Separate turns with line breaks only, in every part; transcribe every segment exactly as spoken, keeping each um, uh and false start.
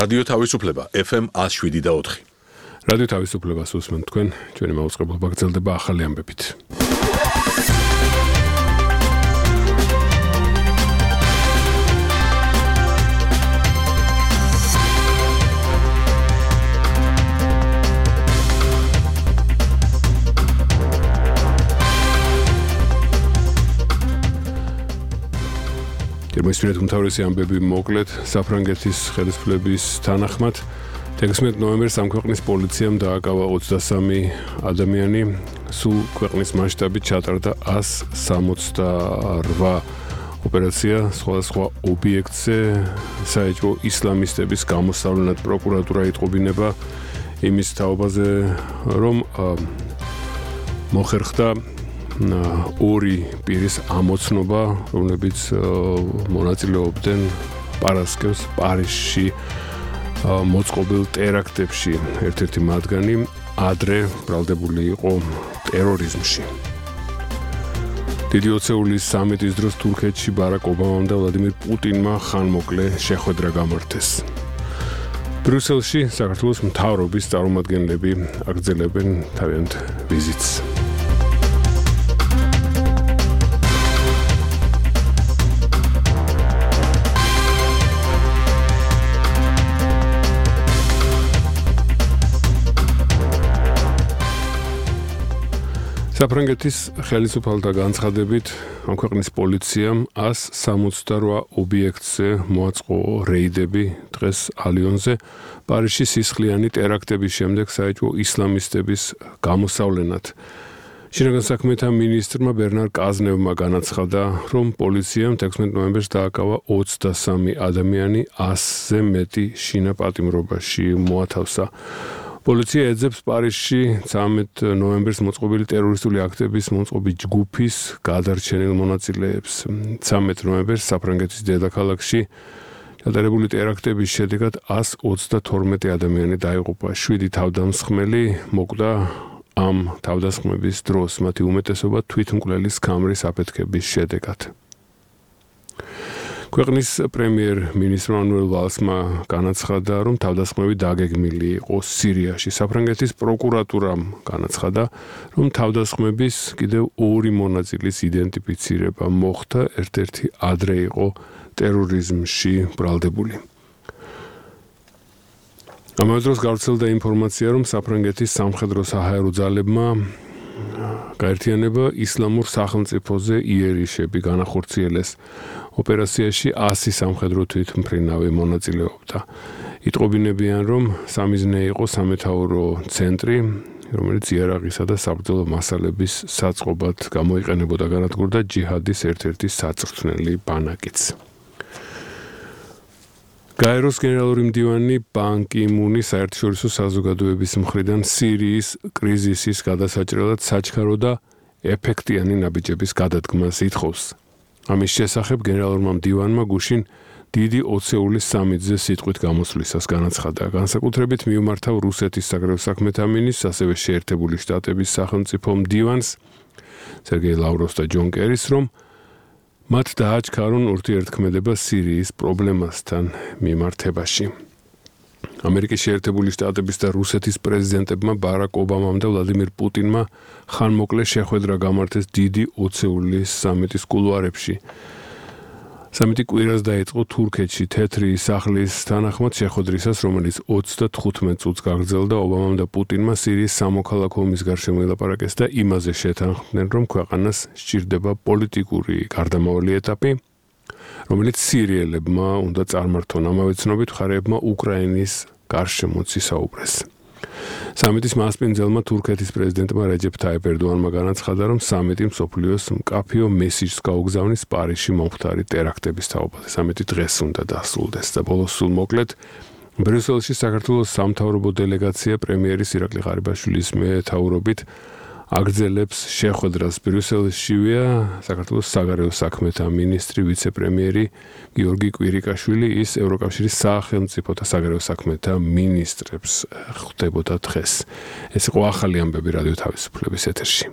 რადიო თავისუფლება ეფ ემ one oh seven და four.
რადიო თავისუფლებას უსმენთ თქვენ, ჩვენი მაუწყებლობა გრძელდება ახალი ამბებით. Მოისმინეთ უმთავრესი ამბები მოკლედ საფრანგეთის ხელისუფლების თანახმად თექვსმეტ ნოემბერს ამ ქვეყნის პოლიციამ დააკავა ოცდასამი ადამიანი, სულ ქვეყნის მასშტაბით ჩატარდა one sixty-eight ოპერაცია სხვადასხვა ობიექტზე საეჭვო ისლამისტების გამოსავლენად პროკურატურა იტყობინება იმის თაობაზე, რომ მოხერხდა ორი პირის ამოცნობა, რომლებიც მონაწილეობდნენ პარასკევს პარიზში მოწყობილ ტერაქტებში. ერთ-ერთი მათგანი ადრე ბრალდებული იყო ტერორიზმში. დიდი ოცეულის სამიტის დროს თურქეთში ბარაკ ობამამ და ვლადიმირ პუტინმა ხანმოკლე შეხვედრა გამართეს. ბრიუსელში საქართველოს მთავრობის წარმომადგენლები აგრძელებენ თავიანთ ვიზიტს. საფრანგეთის ხელისუფალთა განცხადებით ამ ქვეყნის პოლიციამ one seventy-eight ობიექტზე მოაწყო რეიდები დღეს ალიონზე პარიზში სისხლიანი ტერაქტების შემდეგ საეჭვო ისლამისტების გამოსავლენად. შინაგან საქმეთა მინისტრმა ბერნარ კაზნევმა განაცხადა, რომ პოლიციამ თექვსმეტ ნოემბერს დააკავა ოცდასამი ადამიანი one-ზე მეტი შინა პატიმრობაში მოათავსა. პოლიცია ეძებს პარიზში ცამეტ ნოემბერს მოწყობილი ტერორისტული აქტების მოწყობის ჯგუფის გადარჩენილ მონაწილეებს. ცამეტ ნოემბერს საფრანგეთის დედაქალაქში ჩატარებული ტერაქტების შედეგად one twenty-two ადამიანი დაიღუპა. შვიდი თავდამსხმელი მოკვდა ამ თავდასხმების დროს, მათი უმეტესობა თვითმკვლელის ქამრის აფეთქების შედეგად. ქვეყნის პრემიერ-მინისტრ მანუელ ვალსმა განაცხადა, რომ თავდასხმები დაგეგმილი იყო სირიაში. საფრანგეთის პროკურატურამ განაცხადა, რომ თავდასხმების კიდევ ორი მონაწილის იდენტიფიცირება მოხდა, ერთ-ერთი ადრე იყო ტერორიზმში ბრალდებული. ამავე დროს გავრცელდა ინფორმაცია, რომ საფრანგეთის სამხედრო-საჰაერო ძალებმა გაერთიანება ისლამურ სახელმწიფოზე იერიშები განახორციელეს. ოპერაციაში one hundred სამხედრო თვითმფრინავი მონაწილეობდა. იტყობინებიან, რომ სამიზნე იყო სამეთაურო ცენტრი, რომელიც იარაღისა და საბრძოლო მასალების საწყობად გამოიყენებოდა, განადგურდა ჯიჰადის ერთ-ერთი საწვრთნელი ბანაკიც. გაეროს გენერალური მდივანი ბან კი მუნი საერთაშორისო საზოგადოების მხრიდან სირიის კრიზისის გადასაჭრელად საჩქარო და ეფექტიანი ნაბიჯების გადადგმას ითხოვს. ამის შესახებ გენერალურმა მდივანმა გუშინ დიდი ოცეულის სამიტზე სიტყვით გამოსვლისას განაცხადა. განსაკუთრებით მიუმართა რუსეთის საგარეო საქმეთა მინისტრს, ასევე შეერთებული შტატების სახელმწიფო მდივანს სერგეი ლავროვს და ჯონ კერის, რომ მათ დააჩქარონ ურთიერთქმედება სირიის პრობლემასთან მიმართებაში. ამერიკის შეერთებული შტატების და რუსეთის პრეზიდენტებმა ბარაკ ობამამ და ვლადიმირ პუტინმა ხანმოკლე შეხვედრა გამართეს დიდი ოცეულის სამიტის კულუარებში. სამიტი კვირას დაიწყო თურქეთში თეთრი სახლის თანახმად შეხვედრისას, რომელიც ოცდათხუთმეტ წუთს გაგრძელდა. ობამამ და პუტინმა სირიის სამოქალაქო ომის გარშემო ელაპარაკეს და იმაზე შეთანხმდნენ, რომ ქვეყანას სჭირდება პოლიტიკური გარდამავალი ეტაპი, რომელიც სირიელებმა უნდა წარმართონ. ამავე ცნობით მხარეებმა უკრაინის გარშემოც ისაუბრეს. სამიტის მასპინძელმა თურქეთის პრეზიდენტმა რეჯეფ თაიპ ერდოანმა განაცხადა, რომ სამიტი მსოფლიოს მკაფიო მესიჯს გაუგზავნის პარიზში მომხდარი ტერაქტების თაობაზე. სამიტი დღეს უნდა დასრულდეს და ბოლოს სულ მოკლედ ბრიუსელში საქართველოს სამთავრობო დელეგაცია პრემიერის ირაკლი ღარიბაშვილის მეთაურობით აგრძელებს შეხვედრას. ბრიუსელშივეა საქართველოს საგარეო საქმეთა მინისტრი, ვიცე-პრემიერი გიორგი კვირიკაშვილი, ის ევროკავშირის სახელმწიფოთა საგარეო საქმეთა მინისტრებს ხვდებოდა დღეს. ეს იყო ახალი ამბები რადიო თავისუფლების ეთერში.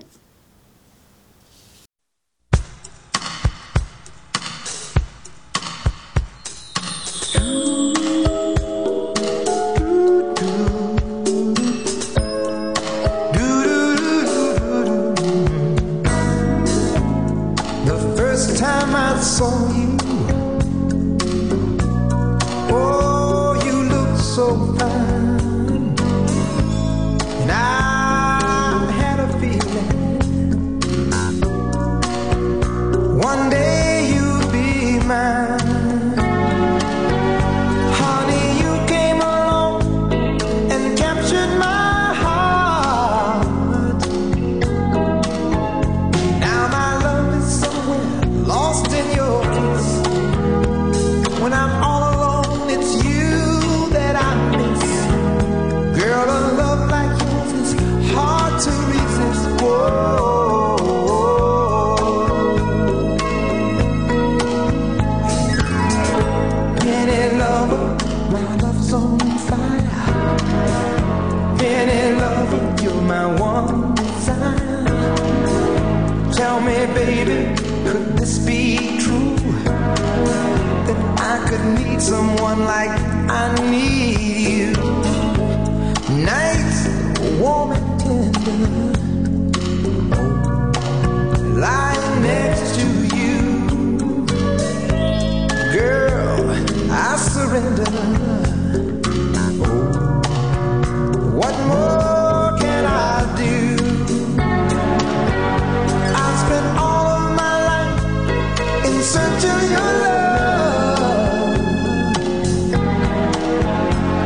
saw you, oh, you look so fine, and I had a feeling one day you'd be mine. Honey, you came along and captured my heart. Now my love is somewhere lost in your kiss. When I'm all alone, it's you that I miss. Girl, a love like yours is hard to resist. Whoa. Penny lover, my love's on fire. Penny lover, you're my one desire. Tell me, baby, could this be true? That I could need someone like I need you. Nights warm and tender, lying next to you. Girl, I surrender. Oh, what more can I do? I spent all of my life in search of your love.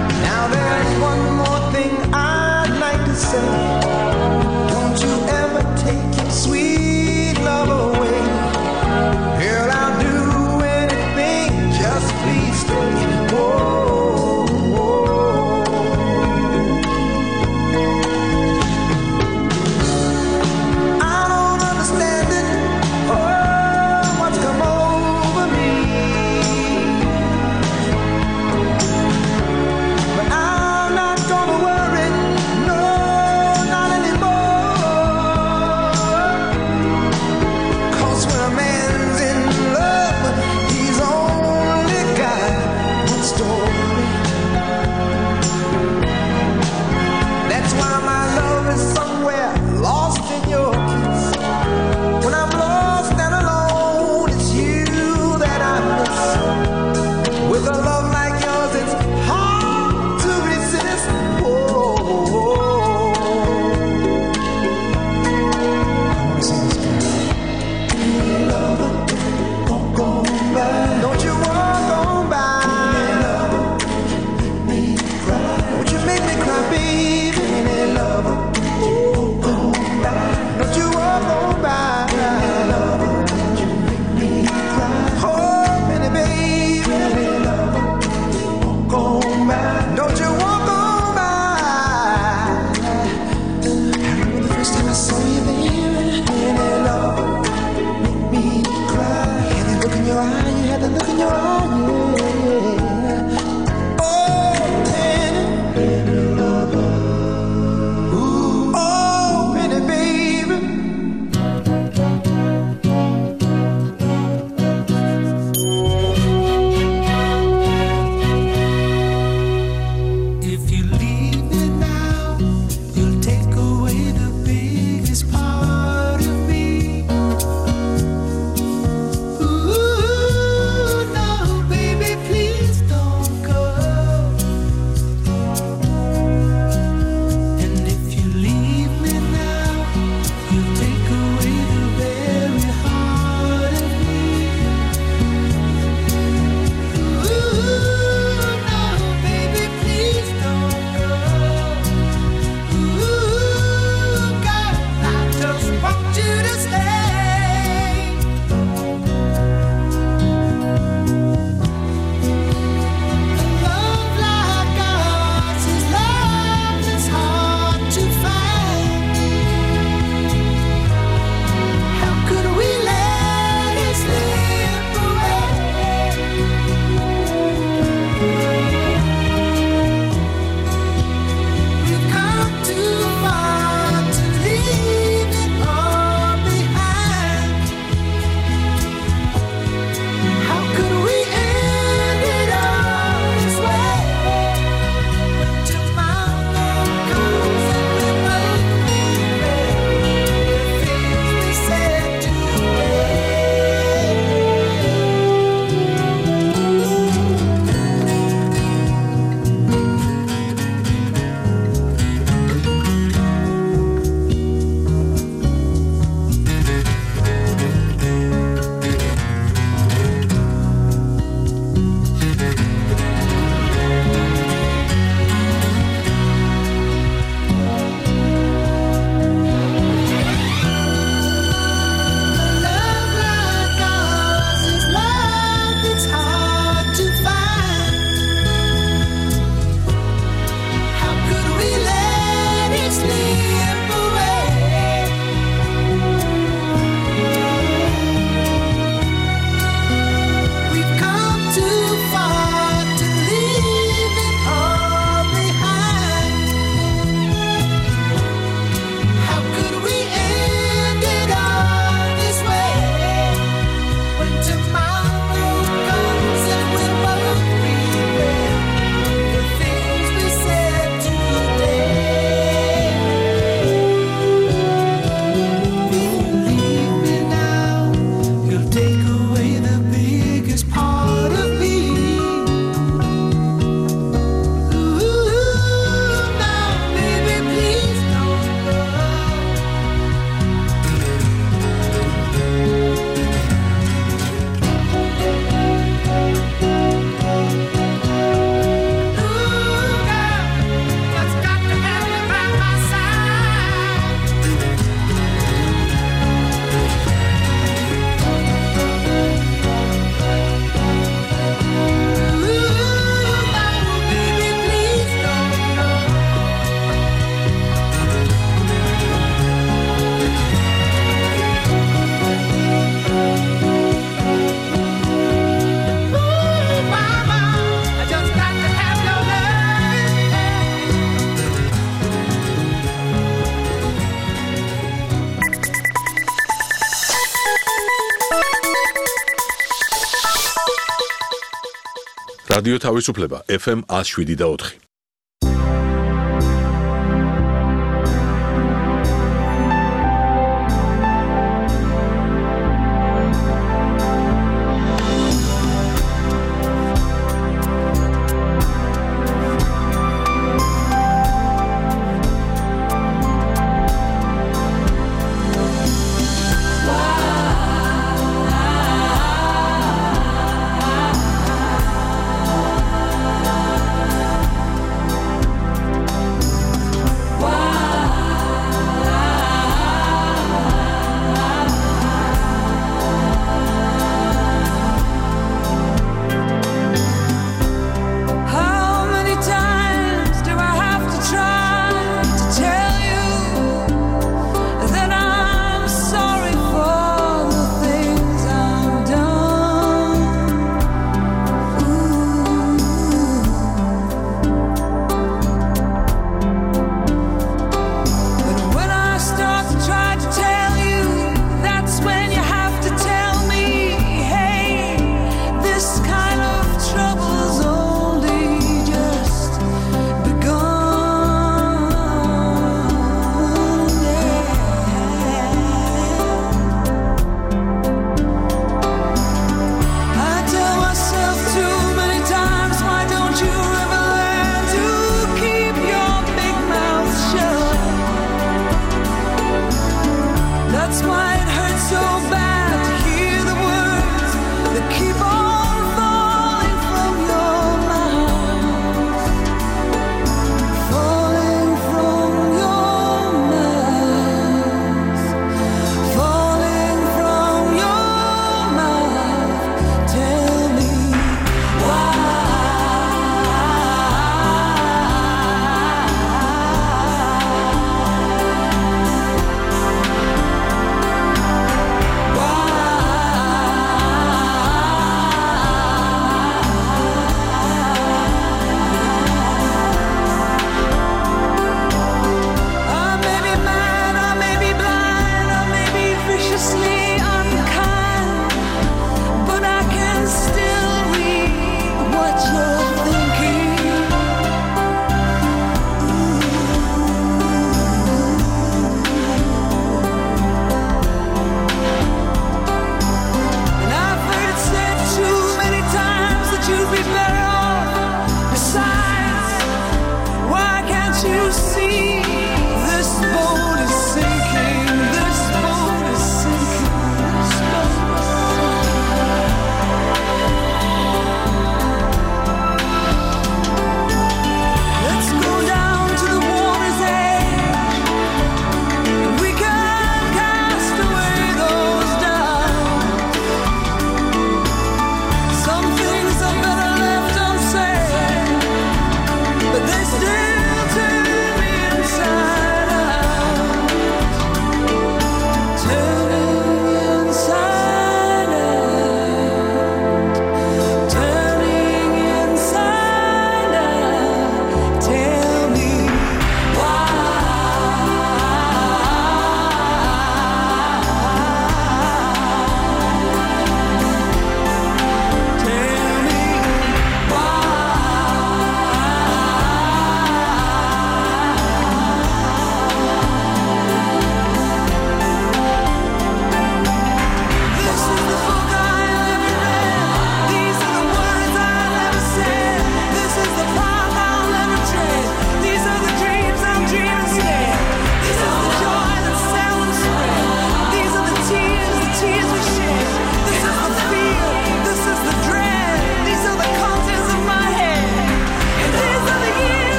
რადიო თავისუფლება ეფ ემ one oh seven და four.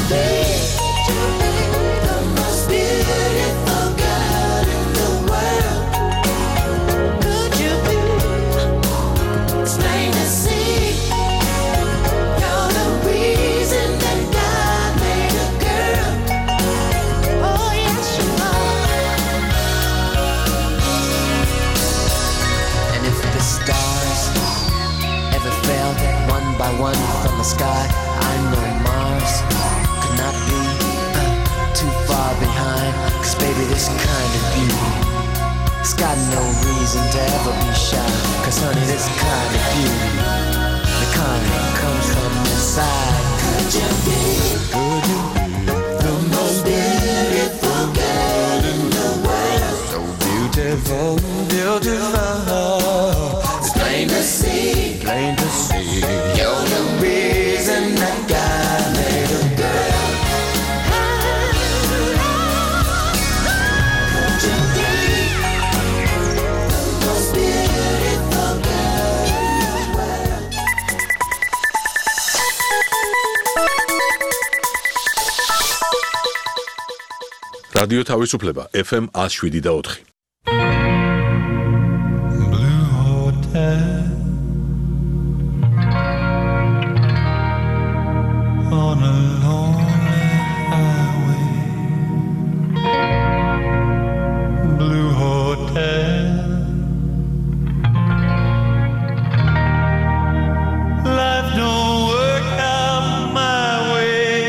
One from the sky, I know Mars could not be uh, too far behind. Cause baby, this kind of beauty, it's got no reason to ever be shy. Cause honey, this kind of beauty, the kind that comes from inside. Could you be, could you be the most beautiful girl in the world? So beautiful, beautiful. It's plain to see, plain to see. You're the reason that God made a girl. Could you be the most beautiful girl in the world?
რადიო თავისუფლება F M one oh seven და four.
Blue Hotel on a lonely highway. Blue Hotel. Life don't work out my way.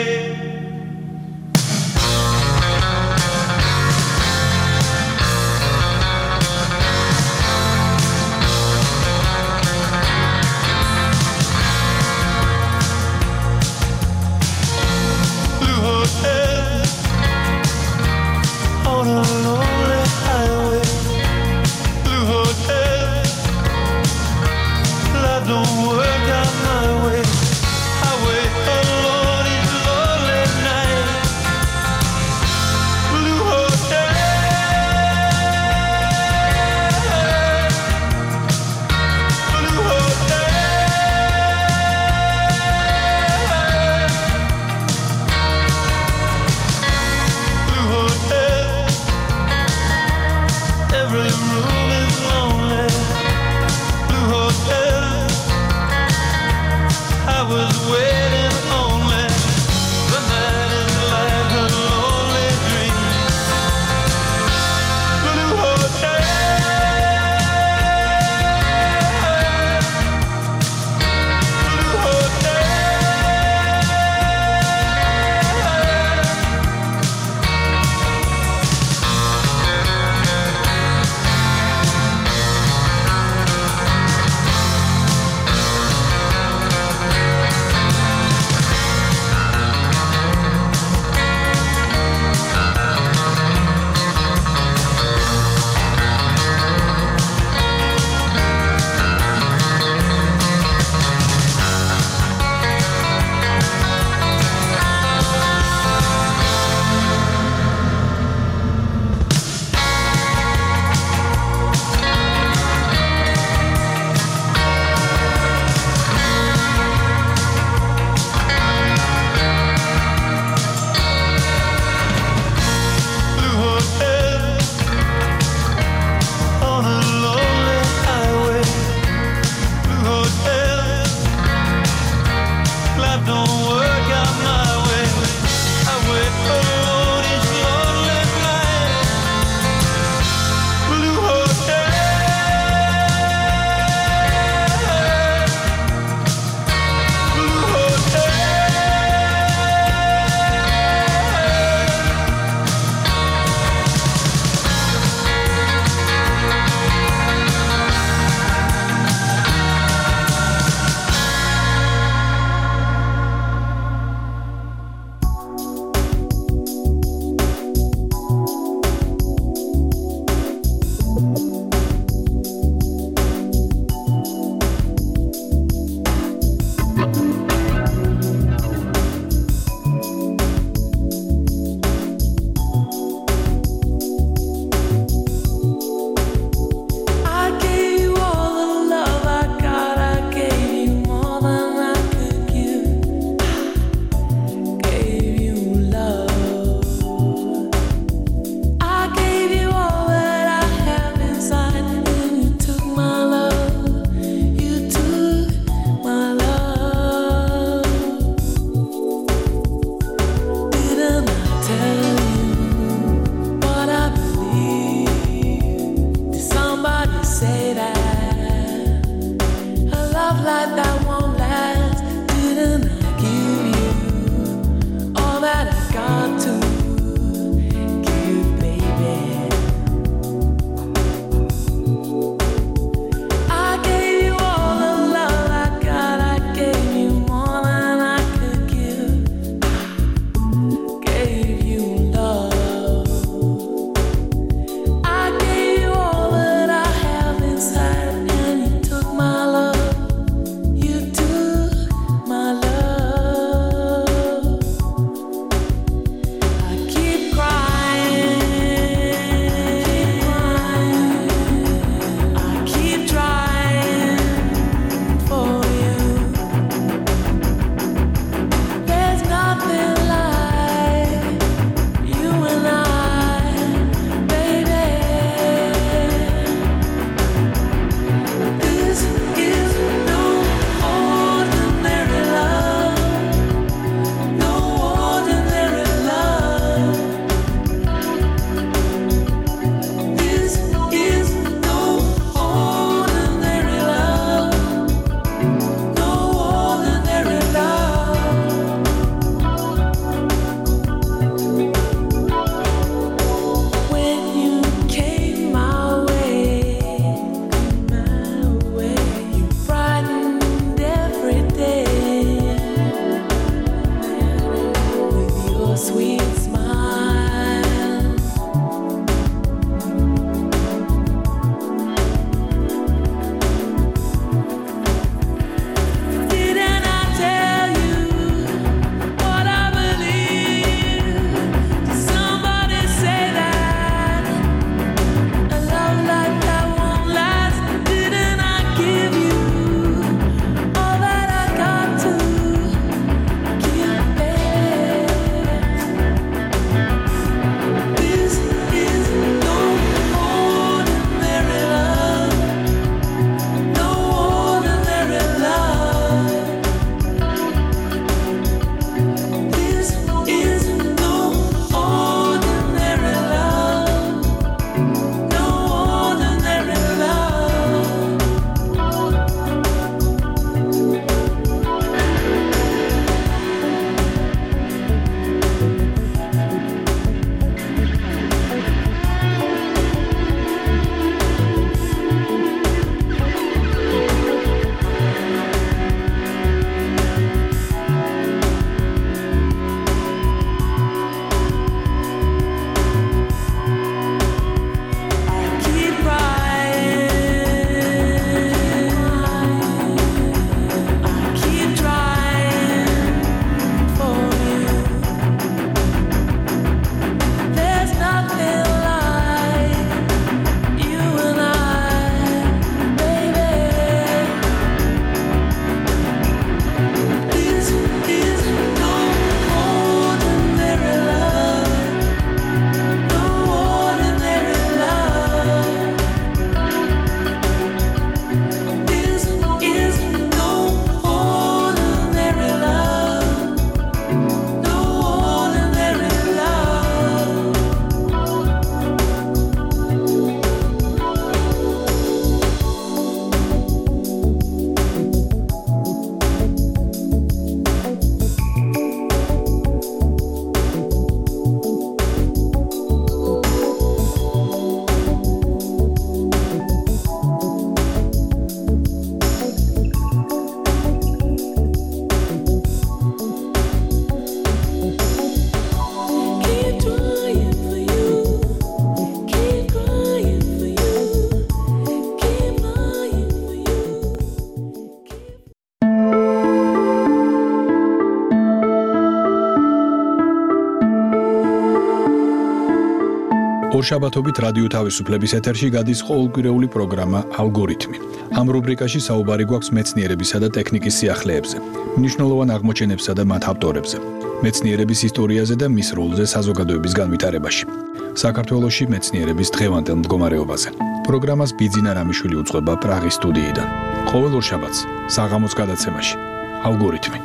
ორშაბათობით რადიო თავისუფლების ეთერში გადის ყოველკვირეული პროგრამა ალგორითმი. ამ რუბრიკაში საუბარი გვაქვს მეცნიერებისა და ტექნიკის სიახლეებზე, მნიშვნელოვან აღმოჩენებსა და მათ ავტორებზე, მეცნიერების ისტორიაზე და მის როლზე საზოგადოების განვითარებაში. საქართველოში მეცნიერების დღევანდელ მდგომარეობაზე. პროგრამას ბიძინა რამიშვილი უძღვება პრაღის სტუდიიდან. ყოველ ორშაბათს საღამოს გადაცემაში ალგორითმი.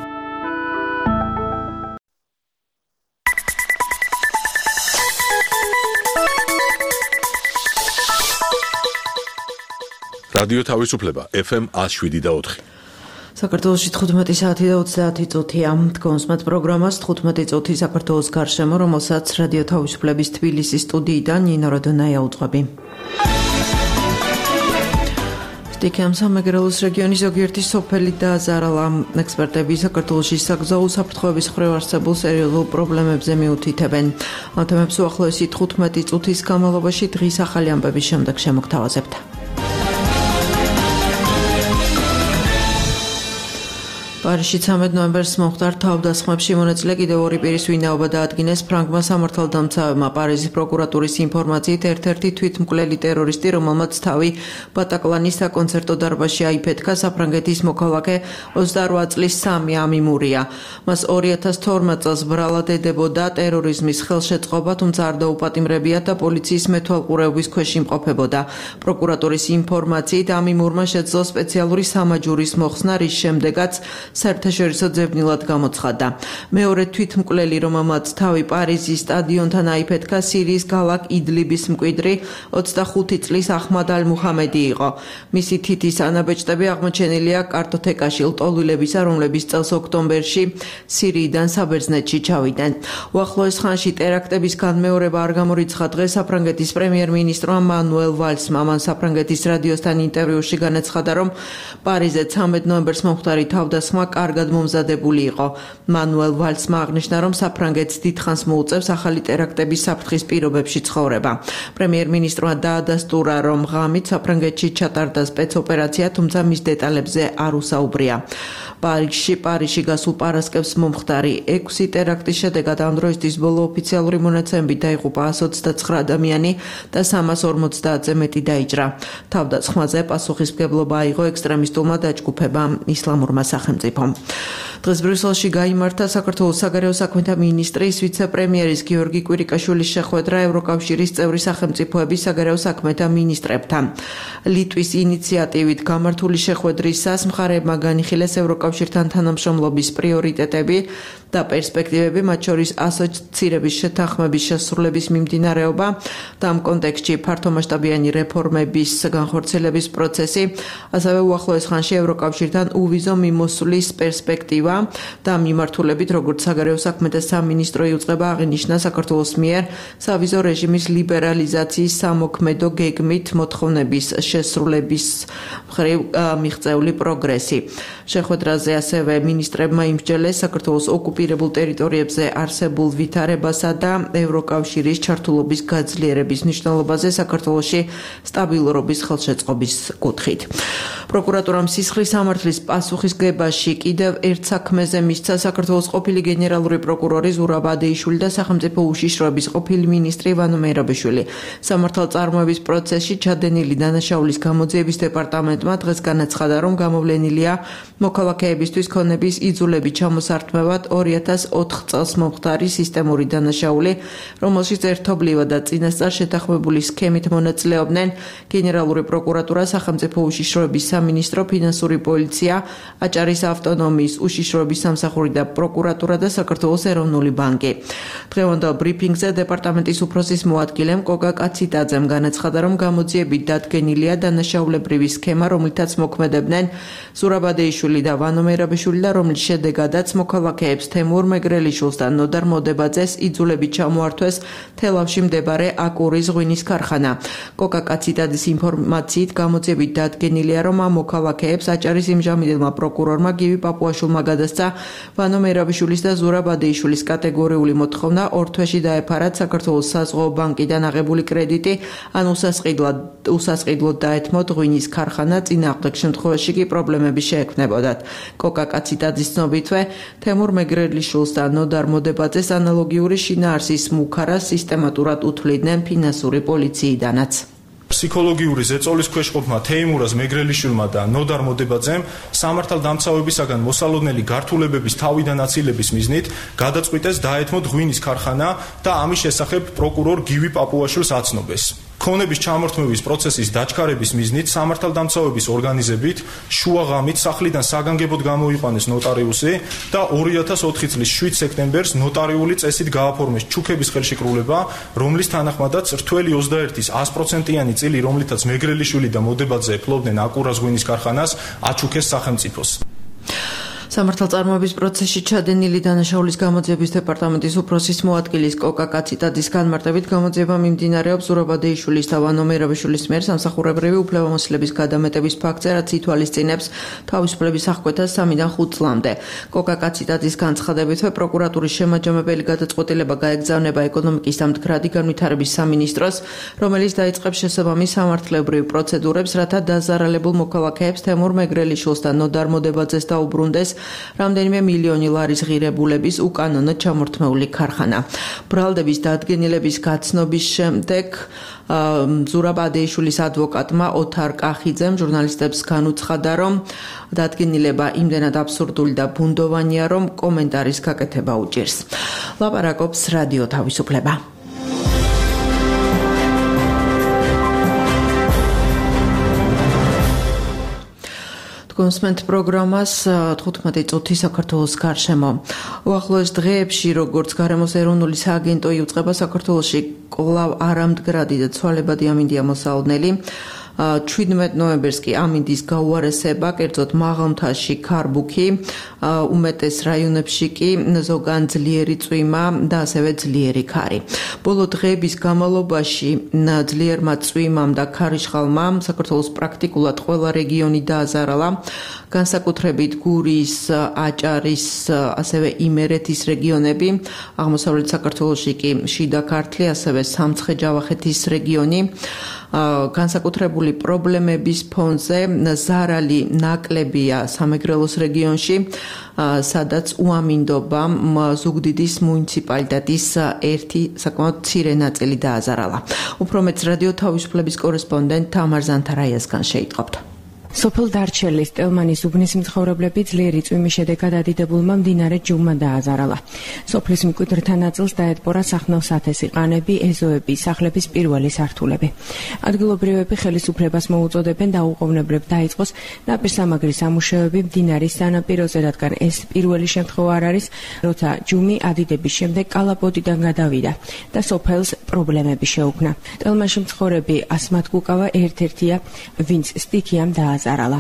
რადიო თავისუფლება ეფ ემ ათს შვიდი და ოთხი.
საქართველოში თხუთმეტი საათი და ოცდაათი წუთია. დგომს მათ პროგრამას თხუთმეტი წუთი საქართველოს გარშემო, რომელსაც რადიო თავისუფლების თბილისის სტუდიიდან ნინო როდონაია უძღვები. სტიქიამ სამეგრელოს რეგიონის ზოგიერთი სოფელი დააზარალა. ექსპერტები საქართველოში საგზაო უსაფრთხოების მხრივ არსებულ სერიოზულ პრობლემებზე მიუთითებენ. ამ თემებს უახლოესი თხუთმეტი წუთის განმავლობაში დღის ახალი ამბების შემდეგ შემოგთავაზებთ. პარიზში ცამეტ ნოემბერს მომხდარ თავდასხმებში მონაწილე კიდევ ორი პირის ვინაობა დაადგინეს ფრანგმა სამართალდამცავებმა. პარიზის პროკურატურის ინფორმაციით ერთ-ერთი თვითმკვლელი ტერორისტი, რომელმაც თავი ბატაკლანის საკონცერტო დარბაზში აიფეთქა, საფრანგეთის მოქალაქე ოცდაორი წლის სამი ამიმურია. მას ორი ათას თორმეტ წელს ბრალად ედებოდა ტერორიზმის ხელშეწყობა, თუმცა არ დაუპატიმრებიათ და პოლიციის მეთვალყურეობის ქვეშ იმყოფებოდა. პროკურატურის ინფორმაციით ამიმურმა შეძლო სპეციალური სამაჯურის მოხსნა, რის შემდეგაც საერთაშორისო ძებნილად გამოცხადდა. მეორე თვითმკვლელი, რომელმაც თავი პარიზის სტადიონთან აიფეთქა, სირიის ქალაქ იდლიბის მკვიდრი ოცდახუთი წლის აჰმად ალ-მუჰამედი იყო. მისი თითის ანაბეჭდები აღმოჩენილია კარტოთეკაში ლტოლვილებისა, რომლების წელს ოქტომბერში სირიიდან საბერძნეთში ჩავიდნენ. უახლოეს ხანში ტერაქტების განმეორება არ გამორიცხა დღეს საფრანგეთის პრემიერ-მინისტრმა მანუელ ვალსმა. მან საფრანგეთის რადიოსთან ინტერვიუში განაცხადა, რომ პარიზზე ცამეტ ნოემბერს მომხდარი თავდასხმა კარგად მომზადებული იყო. მანუელ ვალსმა აღნიშნა, რომ საფრანგეთს დიდხანს მოუწევს ახალი ტერაქტების საფრთხის პირობებში ცხოვრება. პრემიერ-მინისტრმა დაადასტურა, რომ ღამით საფრანგეთში ჩატარდა სპეცოპერაცია, თუმცა მის დეტალებზე არ უსაუბრია. პარიზში პარიზში გასულ პარასკევს მომხდარი ექვსი ტერაქტის შედეგად ამ დროისთვის ბოლო ოფიციალური მონაცემებით დაიღუპა ასი ოცდაცხრა ადამიანი და სამას ორმოცდაათზე მეტი დაიჭრა. თავდასხმაზე პასუხისმგებლობა აიღო ექსტრემისტულმა დაჯგუფებამ ისლამურმა სახელმწიფომ. დღეს ბრიუსელში გაიმართა საქართველოს საგარეო საქმეთა მინისტრის ვიცე-პრემიერის გიორგი კვირიკაშვილის შეხვედრა ევროკავშირის წევრი სახელმწიფოების საგარეო საქმეთა მინისტრებთან. ლიტვის ინიციატივით გამართული შეხვედრისას მხარეებმა განიხილეს ევროკავშირთან თანამშრომლობის პრიორიტეტები და პერსპექტივები, მათ შორის ასოცირების შეთანხმების შესრულების მიმდინარეობა და ამ კონტექსტში ფართომასშტაბიანი რეფორმების განხორციელების პროცესი, ასევე უახლოეს ხანში ევროკავშირთან უვიზო მიმოსვლის პერსპექტივა და მიმართულებით, როგორც საგარეო საქმეთა სამინისტრო იუწყება, აღინიშნა საქართველოს მიერ სავიზო რეჟიმის ლიბერალიზაციის სამოქმედო გეგმით მოთხოვნების შესრულების მხრივ მიღწეული პროგრესი. შეხვედრაზე ასევე მინისტრებმა იმსჯელეს საქართველოს ოკუპირებულ ტერიტორიებზე არსებულ ვითარებასა და ევროკავშირის ჩართულობის გაძლიერების მნიშვნელობაზე საქართველოში სტაბილურობის ხელშეწყობის კუთხით. პროკურატურამ სისხლის სამართლის პასუხისგებაში კიდევ ერთ საქმეზე მისცა საქართველოს ყოფილი გენერალური პროკურორი ზურაბ ადეიშვილი და სახელმწიფო უშიშროების ყოფილი მინისტრი ივანო მერაბიშვილი. სამართალწარმოების პროცესში ჩადენილი დანაშაულის გამოძიების დეპარტამენტმა დღეს განაცხადა, რომ გამოვლენილია მოქალაქეებისთვის ქონების იძულებით ჩამოსართმევად ორი ათას ოთხ წელს მომხდარი სისტემური დანაშაული, რომელშიც ერთობლივად და წინასწარ შეთანხმებული სქემით მონაწილეობდნენ გენერალური პროკურატურა, სახელმწიფო უშიშროების სამინისტრო, ფინანსური პოლიცია, აჭარის ავტონომიის უშიშროების სამსახური და პროკურატურა და საქართველოს ეროვნული ბანკი. დღევანდელ ბრიფინგზე დეპარტამენტის უფროსის მოადგილემ კოკა კაციტაძემ განაცხადა, რომ გამოძიებით დადგენილია დანაშაულებრივი სქემა, რომლითაც მოქმედებდნენ ზურაბ ადეიშვილი და ვანო მერაბიშვილი და რომლის შედეგადაც მოქალაქეებს თემურ მეგრელიშვილს და ნოდარ მოდებაძეს იძულებით ჩამოართვეს თელავში მდებარე აკურის ღვინის ქარხანა. კოკა კაციტაძის ინფორმაციით გამოძიებით დადგენილია, რომ ამ მოქალაქეებს აჭარის იმჟამინელმა პროკურორმა გივი პაპუაშვილმა გადასცა ვანო მერაბიშვილის და ზურაბ ადეიშვილის კატეგორიული მოთხოვნა ორ თვეში დაეფარათ საქართველოს საზღვაო ბანკიდან აღებული კრედიტი ან უსასყიდლად უსასყიდლოდ დაეთმოთ ღვინის ქარხანა, წინააღმდეგ შემთხვევაში კი პრობლემები შეექმნებოდათ. კოკაკა ციტადის ცნობითვე თემურ მეგრელიშვილს და ნოდარ მოდებაძეს ანალოგიური შინაარსის მუქარას სისტემატურად უთვლიდნენ ფინანსური პოლიციიდანაც.
ფსიქოლოგიური ზეწოლის ქვეშ ყოფნა თეიმურაზ მეგრელიშვილმა და ნოდარ მოდებაძემ სამართალდამცავებისაგან მოსალოდნელი გართულებების თავიდან აცილების მიზნით გადაწყვიტეს დაეთმოთ ღვინის ქარხანა და ამის შესახებ პროკურორ გივი პაპუაშვილს აცნობეს. ქონების ჩამორთმევის პროცესის დაჩქარების მიზნით სამართალდამცავების ორგანიზებით შუაღამით სახლიდან საგანგებოდ გამოიყვანეს ნოტარიუსი და ორი ათას ოთხი წლის შვიდ სექტემბერს ნოტარიული წესით გააფორმეს ჩუქების ხელშეკრულება, რომლის თანახმადაც რთველი ოცდაერთის ას პროცენტიანი წილი, რომლითაც მეგრელიშვილი და მოდებაძე ფლობდნენ აკურას ღვინის ქარხანას, აჩუქეს სახელმწიფოს.
სამართალწარმოების პროცესში ჩადენილი დანაშაულის გამოძიების დეპარტამენტის უფროსის მოადგილის კოკაკა ციტადის განმარტებით გამოძიება მიმდინარეობს ზურაბ ადეიშვილის და ვანო მერაბიშვილის მიერ სამსახურებრივი უფლებამოსილების გადამეტების ფაქტზე, რაც ითვალისწინებს თავისუფლების აღკვეთას სამიდან ხუთ წლამდე. კოკაკა ციტადის განცხადებითვე პროკურატურის შემაჯამებელი გადაწყვეტილება გაეგზავნება ეკონომიკის და მდგრადი განვითარების სამინისტროს, რომელიც დაიწყებს შესაბამის სამართლებრივ პროცედურებს, რათა დაზარალებულ მოქალაქეებს თემურ მეგრელიშვილს და ნოდარ მოდებაძეს დაუბრუნდეს რამდენიმე მილიონი ლარის ღირებულების უკანონოდ ჩამორთმეული ქარხანა. ბრალდების დადგენილების გაცნობის შემდეგ ზურაბ ადეიშვილის ადვოკატმა ოთარ კახიძემ ჟურნალისტებს განუცხადა, რომ დადგენილება იმდენად აბსურდული და ბუნდოვანია, რომ კომენტარის გაკეთება უჭირს. ლაპარაკობს რადიო თავისუფლება. კონსმენტ პროგრამას თხუთმეტი წუთი საქართველოს გარშემო. უახლოეს დღეებში, როგორც გარემოს ეროვნული სააგენტო იუწყება საქართველოში კვლავ არამდგრადი და ცვალებადი ამინდია მოსალოდნელი. ჩვიდმეტ ნოემბერს კი ამინდის გაუარესება, კერძოდ მაღალმთაში ქარბუქი, უმეტეს რაიონებში კი ზოგან ძლიერი წვიმა და ასევე ძლიერი ქარი. ბოლო დღეების განმავლობაში ძლიერმა წვიმამ და ქარიშხალმა საქართველოს პრაქტიკულად ყველა რეგიონი დააზარალა, განსაკუთრებით გურის, აჭარის, ასევე იმერეთის რეგიონები, აღმოსავლეთ საქართველოში კი შიდა ქართლი, ასევე სამცხე-ჯავახეთის რეგიონი. განსაკუთრებული პრობლემების ფონზე ზარალი ნაკლებია სამეგრელოს რეგიონში, სადაც უამინდობა ზუგდიდის მუნიციპალიტეტის ერთი საკმაოდ მცირე ნაწილი დააზარალა. უფრო მეც რადიო თავისუფლების კორესპონდენტ თამარ ზანთარაიასგან შეიტყობთ.
სოფელ დარჩელის ტელმანის უბნის მცხოვრებლები ძლიერი წვიმის შედეგად ადიდებულმა მდინარე ჯუმმა დააზარალა. სოფლის მკვიდრთა ნაწილს დაეთბორა სახნავ-სათესი ყანები, ეზოები, სახლების პირველი სართულები. ადგილობრივები ხელისუფლებას მოუწოდებენ დაუყოვნებლებ დაიწყოს ნაპირსამაგრის სამუშაოები მდინარის სანაპიროზე, რადგან ეს პირველი შემთხვევა არ არის, როცა ჯუმი ადიდების შემდეგ კალაპოტიდან გადავიდა და სოფელს პრობლემები შეუქმნა. ტელმანში მცხოვრები ასმათ კუკავა ერთ-ერთია, ვინც სტიქიამ დააზარალა.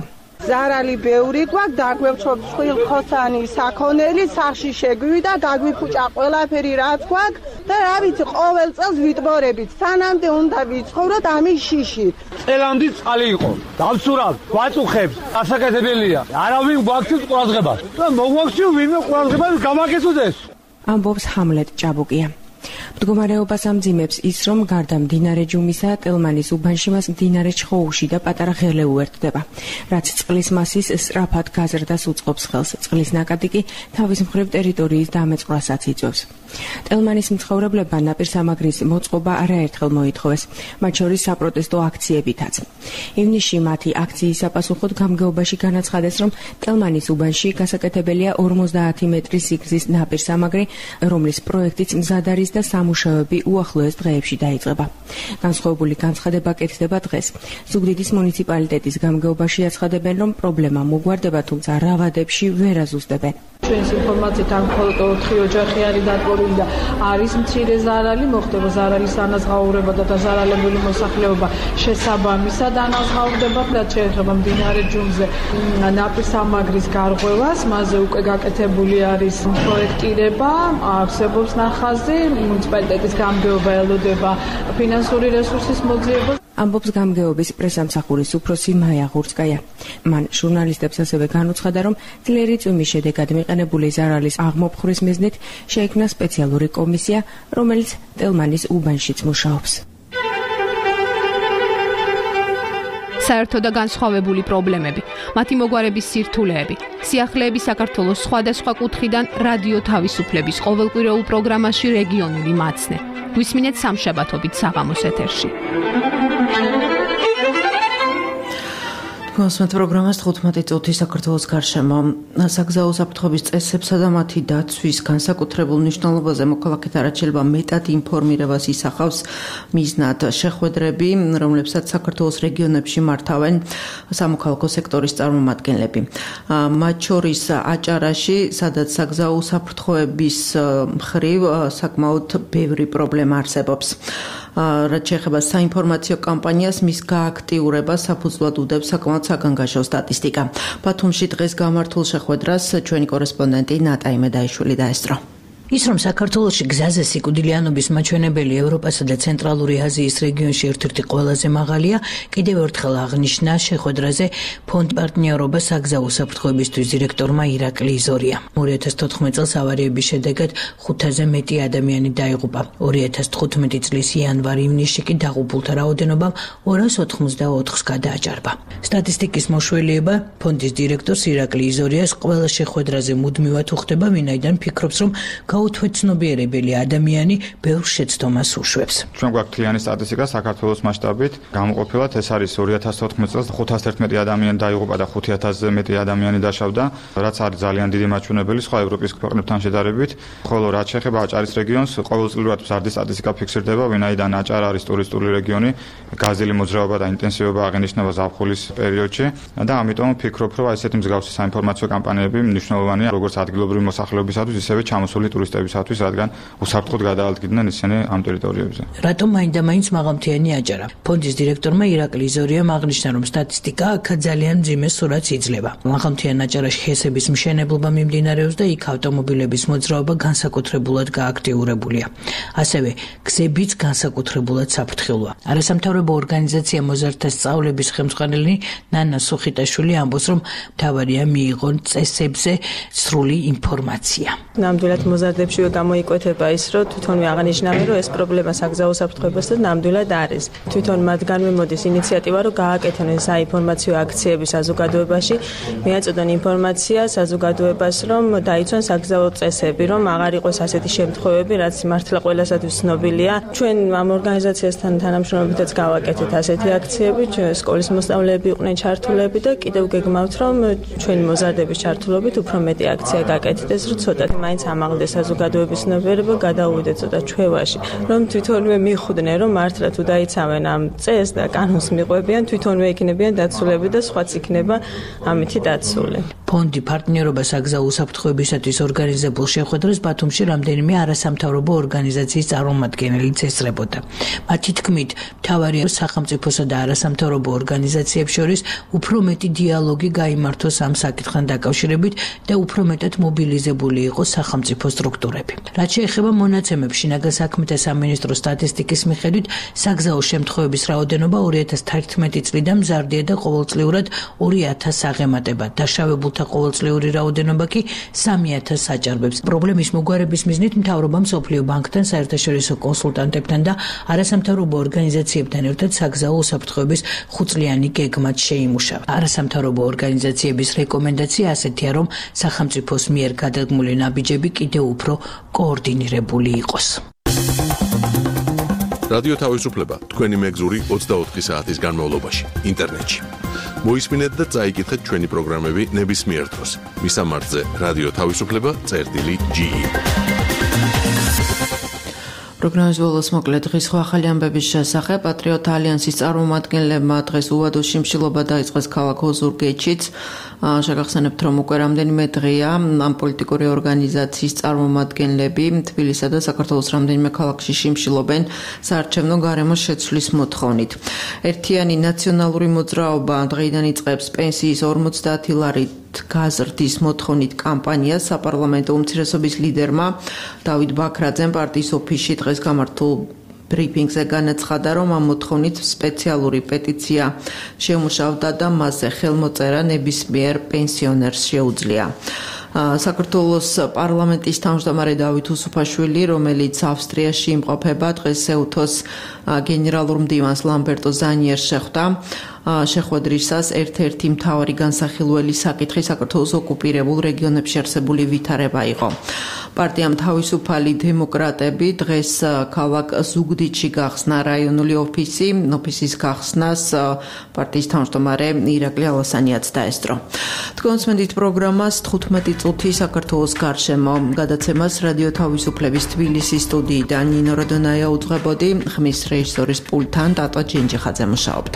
ზარალი ბევრი გვაქვს, დაგვევჩობ წყვილ-ხოსანი საქონელი, სახში შეგვივიდა, დაგვიფუჭა ყველაფერი რაც გვაქვს და რა ვიცი, ყოველ წელს ვიტბორებით. სანამდე უნდა ვიცხოვროთ ამის შიშით.
წელამდე წყალი იყო. დავცურავ, გვაწუხებს, ასაკეთებელია. არავინ გვაქცევს ყურადღებას. და მოგვაქცევ ვინმე ყურადღებას გამაკეთოს.
ამბობს ჰამლეტ ჭაბუკია. მდგომარეობას ამძიმებს ის, რომ გარდა მდინარე ჯუმისა, ტელმანის უბანში მას მდინარე ჩხოუში და პატარა ღელე უერთდება, რაც წყლის მასის სწრაფად გაზრდას უწყობს ხელს. წყლის ნაკადი კი თავის მხრივ ტერიტორიის დამეწყვლასაც იწვევს. ტელმანის მცხოვრებლებმა ნაპირსამაგრის მოწყობა არაერთხელ მოითხოვეს, მათ შორის საპროტესტო აქციებითაც. ივნისში მათი აქციის საპასუხოდ გამგეობაში განაცხადეს, რომ ტელმანის უბანში გასაკეთებელია ორმოცდაათი მეტრის სიგრძის ნაპირსამაგრი, რომლის პროექტიც მზად არის და სამუშაოები უახლოეს დღეებში დაიწყება. განსხვავებული განცხადება კეთდება დღეს. ზუგდიდის მუნიციპალიტეტის გამგეობაში აცხადებენ, რომ პრობლემა მოგვარდება, თუმცა რავადებში ვერ აზუსტებენ.
ჩვენს ინფორმაციით ამ მხოლოდ ოთხი ოჯახი არის დატბორილი და არის მცირე ზარალი, მოხდება ზარალის ანაზღაურება და დაზარალებული მოსახლეობა შესაბამისად ანაზღაურდება და შეეხება მდინარე ჯუმზე ნაპირსამაგრის გარღვევას, მასზე უკვე გაკეთებული არის პროექტირება, არსებობს ნახაზი, მუნიციპალიტეტის გამგეობა ელოდება ფინანსური რესურსის მოძიებას.
ამბობს გამგეობის პრესამსახურის უფროსი მაია ღურცკაია. მან ჟურნალისტებს ასევე განუცხადა, რომ ძლიერი წვიმის შედეგად მიყენებული ზარალის აღმოფხვრის მიზნით შეიქმნა სპეციალური კომისია, რომელიც ტელმანის უბანშიც მუშაობს.
საერთო და განსხვავებული პრობლემები, მათი მოგვარების სირთულეები, სიახლეები საქართველოს სხვადასხვა კუთხიდან რადიო თავისუფლების ყოველკვირეულ პროგრამაში რეგიონული მაცნე. გვისმინეთ სამშაბათობით საღამოს ეთერში.
გასვენთ პროგრამას თხუთმეტი წუთი საქართველოს გარშემო. საგზაო საფრთხების წესებსა და მათი დაცვის განსაკუთრებულ მნიშვნელობაზე მოქალაქეთა არაჩელება მეტად ინფორმირებას ისახავს მიზნად შეხვედრები, რომლებსაც საქართველოს რეგიონებში მართავენ სამოქალაქო სექტორის წარმომადგენლები. მათ შორის აჭარაში, სადაც საგზაო საფრთხოების მხრივ საკმაოდ ბევრი პრობლემა არსებობს. რაც შეეხება საინფორმაციო კამპანიას, მის გააქტიურებას საფუძვლად უდევს საკმაოდ საგანგაშო სტატისტიკა. ბათუმში დღეს გამართულ შეხვედრას ჩვენი კორესპონდენტი ნატაი მედაიშვილი დაესწრო.
ის რომ საქართველოში გზაზე სიკვდილიანობის მაჩვენებელი ევროპასა და ცენტრალური აზიის რეგიონში ერთ-ერთი ყველაზე მაღალია, კიდევ ერთხელ აღნიშნა შეხვედრაზე ფონდ პარტნიორობა საგზაო საფრთხოებისთვის დირექტორმა ირაკლი იზორია. ორი ათას თოთხმეტ წელს ავარიების შედეგად ხუთაზე მეტი ადამიანი დაიღუპა. ორი ათას თხუთმეტი წლის იანვარ-ივნისში კი დაღუპულთა რაოდენობა ორას ოთხმოცდაოთხს გადააჭარბა. სტატისტიკის მოშველიება ფონდის დირექტორს ირაკლი იზორიას ყველა შეხვედრაზე მუდმივად უხდება, ვინაიდან ფიქრობს, რომ გაუთვეცნობიერებელი ადამიანი ბევრ შეცდომას უშვებს.
ჩვენ გვაქვს მთლიანი სტატისტიკა საქართველოს მასშტაბით. გამოყოფილად ეს არის ორი ათას თოთხმეტ წელს ხუთას ერთმეტი ადამიანი დაიღუპა და ხუთი ათასზე მეტი ადამიანი დაშავდა, რაც არის ძალიან დიდი მაჩვენებელი სხვა ევროპის ქვეყნებთან შედარებით. ხოლო რაც შეეხება აჭარის რეგიონს, ყოველწლიურად მზარდი სტატისტიკა ფიქსირდება, ვინაიდან აჭარა არის ტურისტული რეგიონი, გაზელი მოძრაობა და ინტენსივობა აღინიშნება ზაფხულის პერიოდში და ამიტომ ვფიქრობ, რომ ესეთი მსგავსი საინფორმაციო კამპანიები მნიშვნელოვანია როგორც ადგილობრივი მოსახლეობისათვის, ისევე ჩამოსული ტურისტებისათვის, რადგან უსაფრთხოდ გადაადგილდნენ ისინი ამ ტერიტორიებზე.
რატომ მაინდა-მაინც მაღალმთიანი აჭარა? ფონდის დირექტორმა ირაკლი იზორიამ აღნიშნა, რომ სტატისტიკა აქ ძალიან მძიმე სურათს იძლევა. მაღალმთიან აჭარაში ჰესების მშენებლობა მიმდინარეობს და იქ ავტომობილების მოძრაობა განსაკუთრებულად გააქტიურებულია. ასევე გზებიც განსაკუთრებულად საფრთხილოა. არასამთავრობო ორგანიზაცია მოზარდთა სწავლების ხელმძღვანელი ნანა სუხიტაშვილი ამბობს, რომ მთავარია მიიღონ წესებზე სრული ინფორმაცია.
ნამდვილად მოზარდებში გამოიკვეთება ის, რომ თვითონვე აღნიშნავენ, რომ ეს პრობლემა საგზაო საფრთხოებასთან ნამდვილად არის. თვითონ მათგანვე მოდის ინიციატივა, რომ გააკეთონ საინფორმაციო აქციები საზოგადოებაში, მიაწოდონ ინფორმაცია საზოგადოებას, რომ დაიცვან საგზაო წესები, რომ აღარ იყოს ასეთი შემთხვევები, რაც მართლა ყველასათვის ცნობილია. ჩვენ ამ ორგანიზაციასთან თანამშრომლობითაც გავაკეთეთ ასეთი აქციები, სკოლის მოსწავლეები იყვნენ ჩართულები და კიდევ გეგმავთ, რომ ჩვენი მოზარდების ჩართულობით უფრო მეტი აქცია გაკეთდეს, რომ ცოტა მაინც ამაღლდეს საზოგადოების ცნობიერება, გადაუვიდეთ ცოტა ჩვევაში, რომ თვითონვე მიხვდნენ, რომ მართლა თუ დაიცავენ ამ წესს და კანონს მიყვებიან, თვითონვე იქნებიან დაცულები და სხვაც იქნება ამითი დაცული.
ფონდი პარტნიორობა საგზაო საფრთხოებისათვის ორგანიზებულ შეხვედრას ბათუმში რამდენიმე არასამთავრობო ორგანიზაციის წარმომადგენელიც ესწრებოდა. მათი თქმით, მთავარია სახელმწიფოსა და არასამთავრობო ორგანიზაციებს შორის უფრო მეტი დიალოგი გაიმართოს ამ საკითხთან დაკავშირებით და უფრო მეტად მობილიზებული იყოს სახელმწიფო სტრუქტურები. რაც შეეხება მონაცემებს, შინაგან საქმეთა სამინისტროს სტატისტიკის მიხედვით, საგზაო შემთხვევების რაოდენობა ორი ათას თერთმეტი წლიდან მზარდია და ყოველწლიურად ორი ათასს აღემატება. დაშავებულთა ყოველწლიური რაოდენობა კი სამი ათასს აჭარბებს. პრობლემის მოგვარების მიზნით მთავრობა მსოფლიო ბანკთან, საერთაშორისო კონსულტანტებთან და არასამთავრობო ორგანიზაციებთან ერთად საგზაო უსაფრთხოების ხუთწლიანი გეგმაც შეიმუშავა. არასამთავრობო ორგანიზაციების რეკომენდაცია ასეთია, რომ სახელმწიფოს მიერ გადადგმული ნაბიჯები კიდევ უფრო კოორდინირებული იყოს.
რადიო თავისუფლება თქვენი მეგზური ოცდაოთხი საათის განმავლობაში ინტერნეტში. მოისმინეთ და წაიკითხეთ ჩვენი პროგრამები ნებისმიერ დროს. მისამართზე რადიო თავისუფლება წერტილი ჯი.
პროგრამის ბოლოს მოკლედ დღის სხვა ახალი ამბების შესახებ. პატრიოტ ალიანსის წარმომადგენლებმა დღეს უვადო შიმშილობა დაიწყეს ქალაქ ოზურგეთშიც. შეგახსენებთ, რომ უკვე რამდენიმე დღეა ამ პოლიტიკური ორგანიზაციის წარმომადგენლები თბილისსა და საქართველოს რამდენიმე ქალაქში შიმშილობენ საარჩევნო გარემოს შეცვლის მოთხოვნით. ერთიანი ნაციონალური მოძრაობა დღეიდან იწყებს პენსიის ორმოცდაათი ლარით გაზრდის მოთხოვნით კამპანიას. საპარლამენტო უმცირესობის ლიდერმა დავით ბაქრაძემ პარტიის ოფისში დღეს გამართულ ბრიფინგზე განაცხადა, რომ ამ მოთხოვნით სპეციალური პეტიცია შემუშავდა და მასზე ხელმოწერა ნებისმიერ პენსიონერს შეუძლია. საქართველოს პარლამენტის თავმჯდომარე დავით უსუფაშვილი, რომელიც ავსტრიაში იმყოფება, დღეს ეუთოს გენერალურ მდივანს ლამბერტო ზანიერს შეხვდა. შეხვედრისას ერთ-ერთი მთავარი განსახილველი საკითხი საქართველოს ოკუპირებულ რეგიონებში არსებული ვითარება იყო. პარტიამ თავისუფალი დემოკრატები დღეს ქალაქ ზუგდიდში გახსნა რაიონული ოფისი. ოფისის გახსნას პარტიის თავმჯდომარე ირაკლი ალასანიაც დაესწრო. თქვენსმენდით პროგრამას თხუთმეტი წუთი საქართველოს გარშემო გადაცემას რადიო თავისუფლების თბილისის სტუდიიდან ნინო როდონაია უძღვებოდი, ხმის რეჟისორის პულტთან ტატო ჯენჯიხაძე მუშაობდა.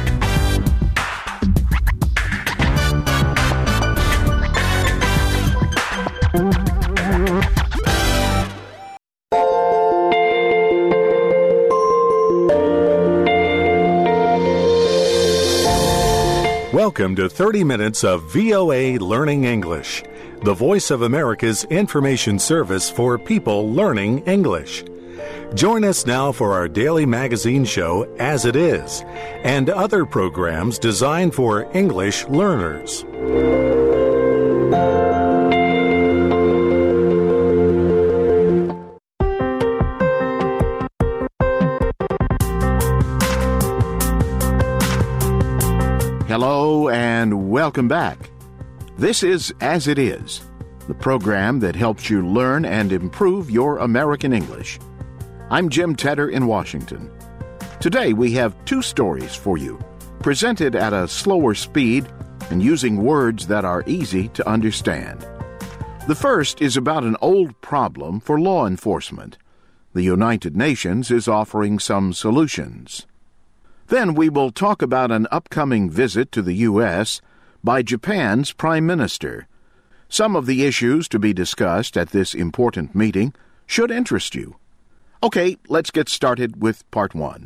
Welcome to thirty minutes of V O A Learning English, the voice of America's information service for people learning English. Join us now for our daily magazine show, As It Is, and other programs designed for English learners.
Hello and welcome back. This is As It Is, the program that helps you learn and improve your American English. I'm Jim Tedder in Washington. Today we have two stories for you, presented at a slower speed and using words that are easy to understand. The first is about an old problem for law enforcement. The United Nations is offering some solutions. Then we will talk about an upcoming visit to the U S by Japan's Prime Minister. Some of the issues to be discussed at this important meeting should interest you. Okay, let's get started with part one.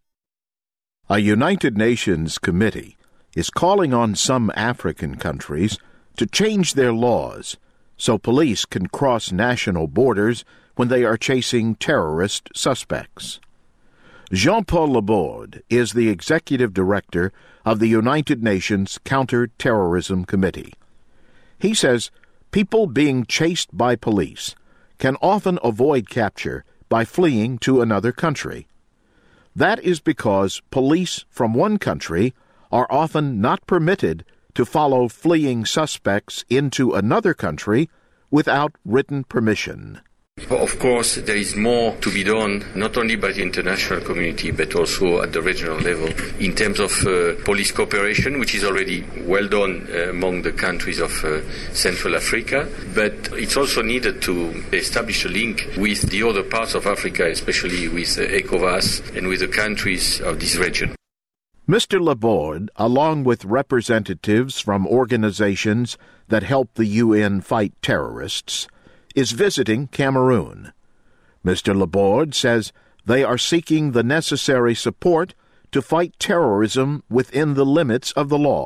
A United Nations committee is calling on some African countries to change their laws so police can cross national borders when they are chasing terrorist suspects. Jean-Paul Laborde is the executive director of the United Nations Counter-Terrorism Committee. He says people being chased by police can often avoid capture by fleeing to another country. That is because police from one country are often not permitted to follow fleeing suspects into another country without written permission.
Of course, there is more to be done, not only by the international community, but also at the regional level, in terms of uh, police cooperation, which is already well done uh, among the countries of uh, Central Africa. But it's also needed to establish a link with the other parts of Africa, especially with uh, ECOWAS and with the countries of this region.
Mister Laborde, along with representatives from organizations that help the U N fight terrorists, is visiting Cameroon. Mister Laborde says they are seeking the necessary support to fight terrorism within the limits of the law.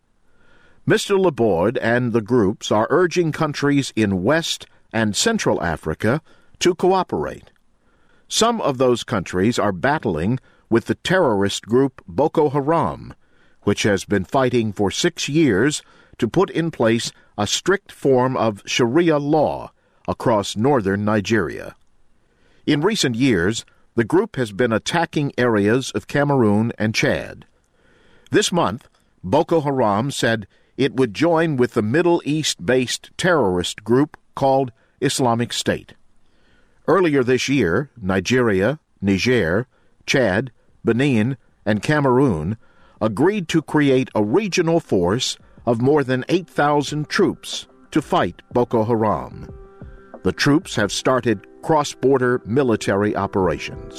Mister Laborde and the groups are urging countries in West and Central Africa to cooperate. Some of those countries are battling with the terrorist group Boko Haram, which has been fighting for six years to put in place a strict form of Sharia law across northern Nigeria. In recent years, the group has been attacking areas of Cameroon and Chad. This month, Boko Haram said it would join with the Middle East-based terrorist group called Islamic State. Earlier this year, Nigeria, Niger, Chad, Benin, and Cameroon agreed to create a regional force of more than eight thousand troops to fight Boko Haram. The troops have started cross-border military operations.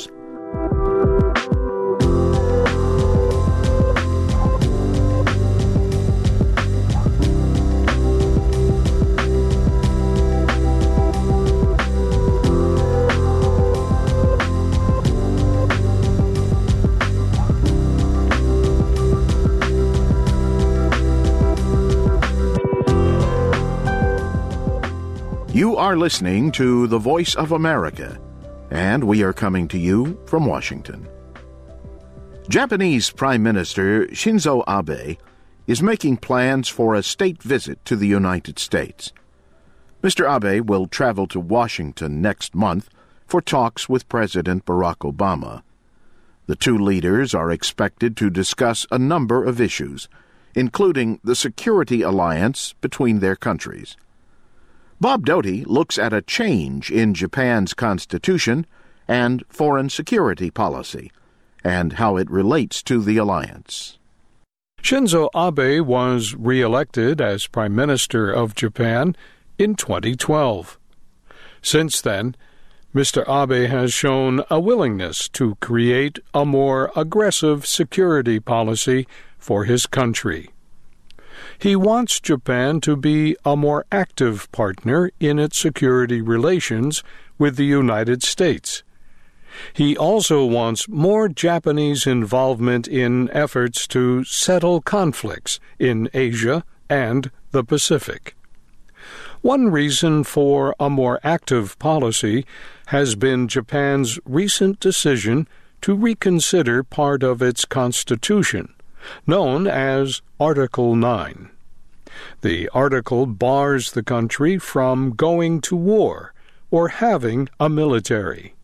You are listening to The Voice of America. and we are coming to you from Washington. Japanese Prime Minister Shinzo Abe is making plans for a state visit to the United States. Mister Abe will travel to Washington next month for talks with President Barack Obama. The two leaders are expected to discuss a number of issues, including the security alliance between their countries. Bob Doty looks at a change in Japan's constitution and foreign security policy, and how it relates to the alliance.
Shinzo Abe was re-elected as Prime Minister of Japan in twenty twelve. Since then, Mister Abe has shown a willingness to create a more aggressive security policy for his country. He wants Japan to be a more active partner in its security relations with the United States. He also wants more Japanese involvement in efforts to settle conflicts in Asia and the Pacific. One reason for a more active policy has been Japan's recent decision to reconsider part of its constitution, known as Article nine. The article bars the country from going to war or having a military.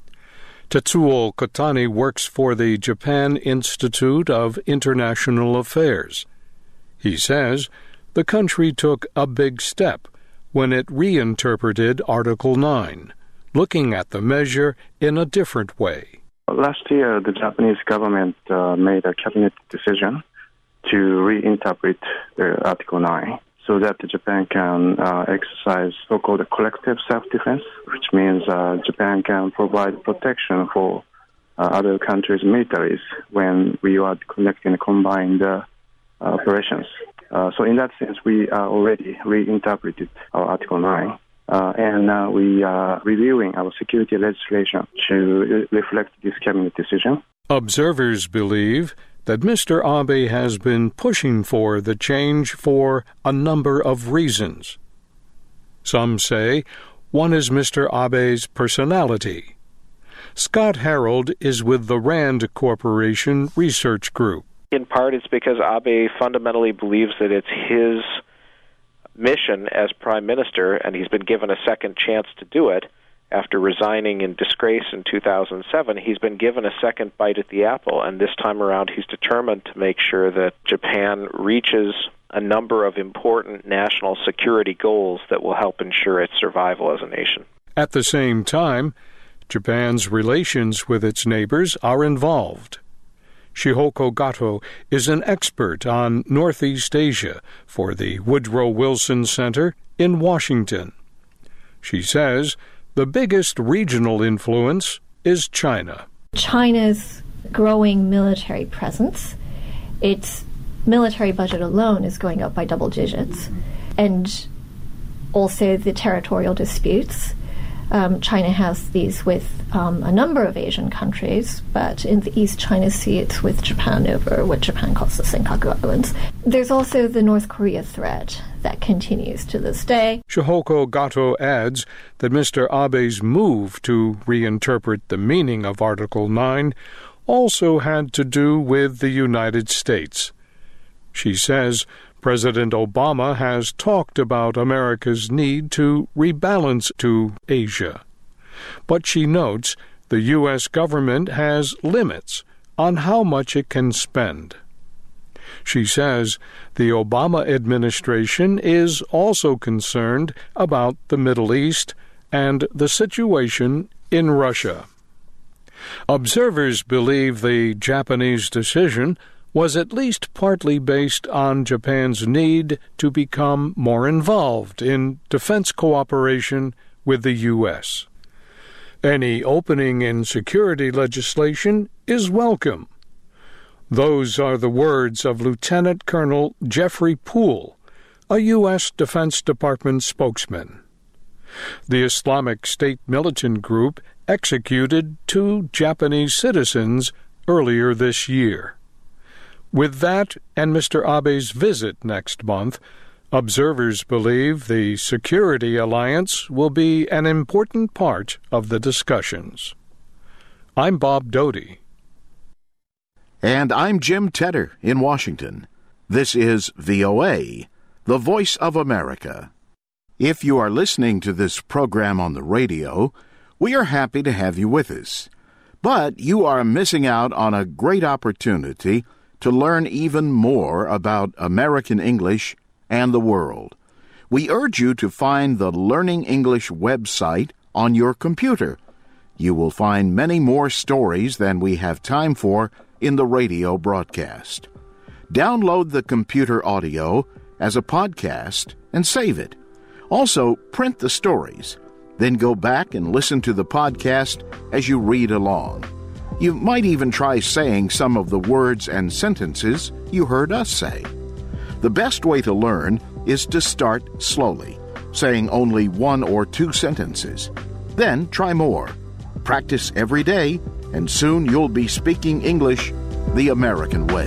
Tetsuo Kotani works for the Japan Institute of International Affairs. He says the country took a big step when it reinterpreted Article nine, looking at the measure in a different way.
Last year, the Japanese government uh, made a cabinet decision to reinterpret uh, Article nine so that Japan can uh, exercise so-called collective self-defense, which means uh, Japan can provide protection for uh, other countries' militaries when we are conducting combined uh, operations. Uh, so in that sense, we are already reinterpreted our Article nine, uh, and uh, we are reviewing our security legislation to reflect this cabinet decision.
Observers believe that Mister Abe has been pushing for the change for a number of reasons. Some say one is Mister Abe's personality. Scott Harold is with the RAND Corporation Research Group.
In part, it's because Abe fundamentally believes that it's his mission as prime minister, and he's been given a second chance to do it. After resigning in disgrace in two thousand seven, he's been given a second bite at the apple, and this time around he's determined to make sure that Japan reaches a number of important national security goals that will help ensure its survival as a nation.
At the same time, Japan's relations with its neighbors are involved. Shihoko Gato is an expert on Northeast Asia for the Woodrow Wilson Center in Washington. She says the biggest regional influence is China.
China's growing military presence, its military budget alone is going up by double digits, and also the territorial disputes. Um, China has these with um, a number of Asian countries, but in the East China Sea it's with Japan over what Japan calls the Senkaku Islands. There's also the North Korea threat that continues to this day.
Shihoko Gato adds that Mister Abe's move to reinterpret the meaning of Article nine also had to do with the United States. She says President Obama has talked about America's need to rebalance to Asia. But she notes the U S government has limits on how much it can spend. She says the Obama administration is also concerned about the Middle East and the situation in Russia. Observers believe the Japanese decision was at least partly based on Japan's need to become more involved in defense cooperation with the U S. Any opening in security legislation is welcome. Those are the words of Lieutenant Colonel Jeffrey Poole, a U S Defense Department spokesman. The Islamic State militant group executed two Japanese citizens earlier this year. With that and Mister Abe's visit next month, Observers believe the security alliance will be an important part of the discussions. I'm Bob Doty.
And I'm Jim Tedder in Washington. This is V O A, the Voice of America. If you are listening to this program on the radio, we are happy to have you with us. But you are missing out on a great opportunity to learn even more about American English and the world. We urge you to find the Learning English website on your computer. You will find many more stories than we have time for in the radio broadcast. Download the computer audio as a podcast and save it. Also, print the stories. Then go back and listen to the podcast as you read along. You might even try saying some of the words and sentences you heard us say. The best way to learn is to start slowly, saying only one or two sentences. Then try more. Practice every day, and soon you'll be speaking English the American way.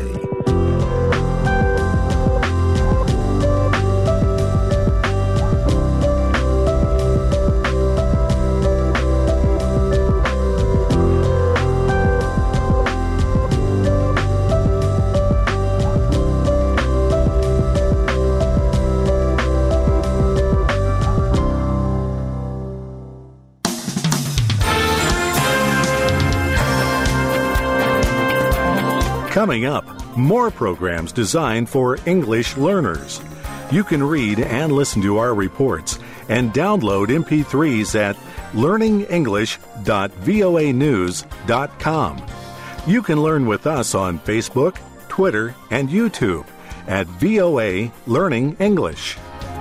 Coming up, more programs designed for English learners. You can read and listen to our reports and download M P threes at learning english dot voa news dot com. You can learn with us on Facebook, Twitter, and YouTube at V O A Learning English.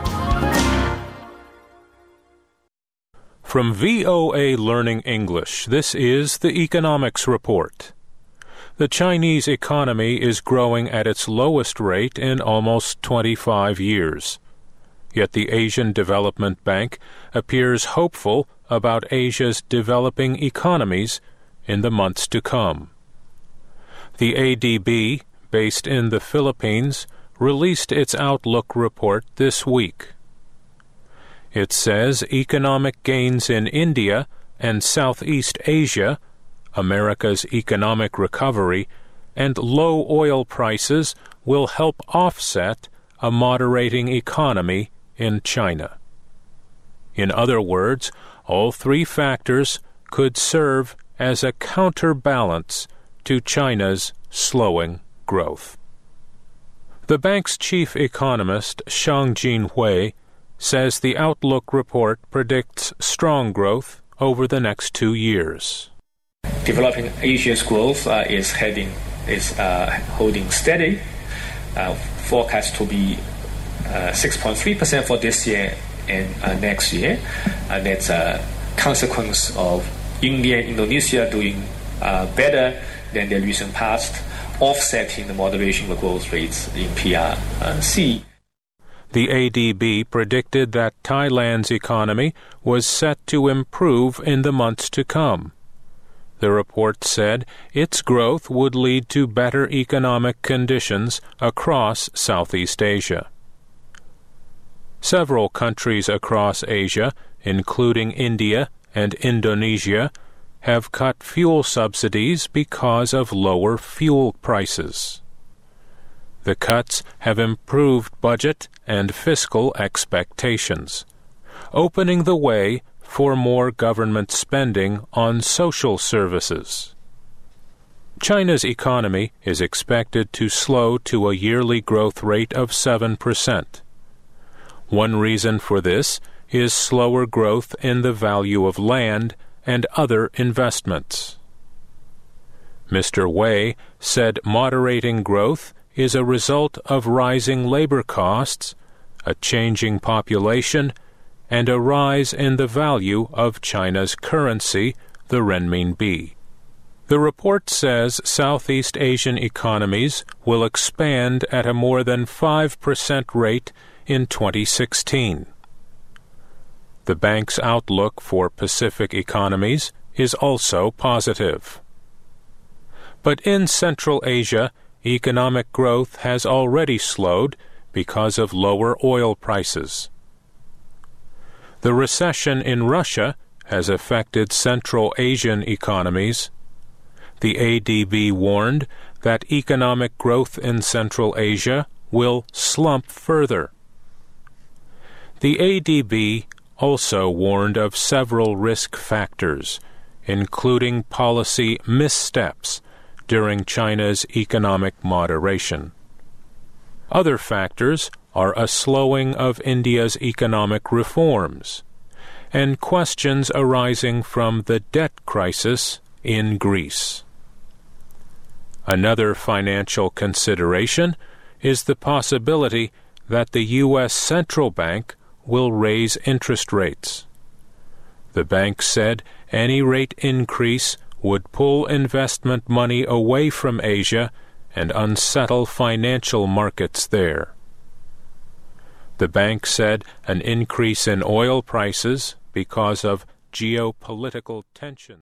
From V O A Learning English, this is the Economics Report. The Chinese economy is growing at its lowest rate in almost twenty-five years. Yet the Asian Development Bank appears hopeful about Asia's developing economies in the months to come. The A D B, based in the Philippines, released its Outlook report this week. It says economic gains in India and Southeast Asia, America's economic recovery, and low oil prices will help offset a moderating economy in China. In other words, all three factors could serve as a counterbalance to China's slowing growth. The bank's chief economist, Shang Jinhui, says the Outlook report predicts strong growth over the next two years.
Developing Asia's growth uh, is heading is uh, holding steady. Uh, forecast to be uh, six point three percent for this year and uh, next year. And that's a consequence of India and Indonesia doing uh, better than the recent past, offsetting the moderation of growth rates in P R C.
The A D B predicted that Thailand's economy was set to improve in the months to come. The report said its growth would lead to better economic conditions across Southeast Asia. Several countries across Asia, including India and Indonesia, have cut fuel subsidies because of lower fuel prices. The cuts have improved budget and fiscal expectations, opening the way for more government spending on social services. China's economy is expected to slow to a yearly growth rate of seven percent. One reason for this is slower growth in the value of land and other investments. Mister Wei said moderating growth is a result of rising labor costs, a changing population, and a rise in the value of China's currency, the renminbi. The report says Southeast Asian economies will expand at a more than five percent rate in twenty sixteen. The bank's outlook for Pacific economies is also positive. But in Central Asia, economic growth has already slowed because of lower oil prices. The recession in Russia has affected Central Asian economies. The A D B warned that economic growth in Central Asia will slump further. The A D B also warned of several risk factors, including policy missteps during China's economic moderation. Other factors are a slowing of India's economic reforms and questions arising from the debt crisis in Greece. Another financial consideration is the possibility that the U S Central Bank will raise interest rates. The bank said any rate increase would pull investment money away from Asia and unsettle financial markets there. The bank said an increase in oil prices because of geopolitical tensions